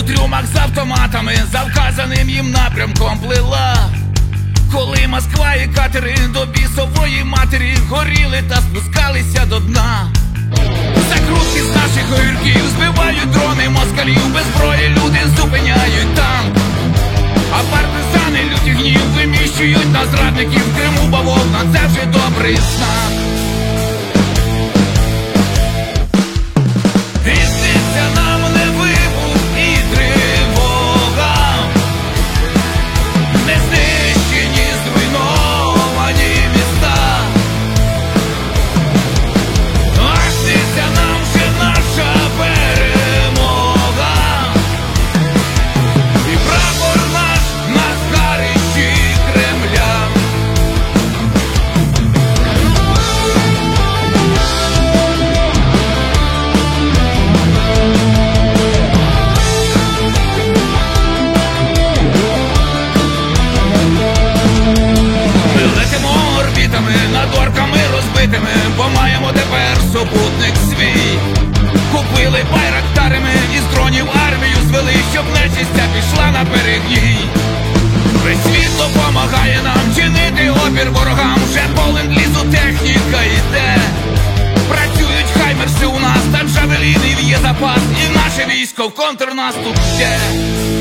трюмах з автоматами за вказаним їм напрямком плила. Коли Москва і катери до бісової матері горіли та спускалися до дна. Закрутки з наших огірків збивають дрони москалів, без зброї люди зупиняють танк. А партизани люті гнів виміщують на зрадників в Криму бавовна, це вже добрий знак. І сниться нам не вибух і тривога, не знищені, зруйновані міста. А сниться нам вже наша перемога, і прапор наш на згарищі Кремля. Ми летимо орбітами над орками розбитими, бо маємо тепер супутник свій. Купили байрактарами, із дронів армію звели, щоб нечисть ця пішла на перегній. Весь світ допомагає нам чинити опір ворогам, вже по ленд-лізу техніка йде. Працюють хаймерси у нас, та джавелінів є запас, і наше військо в контрнаступ йде.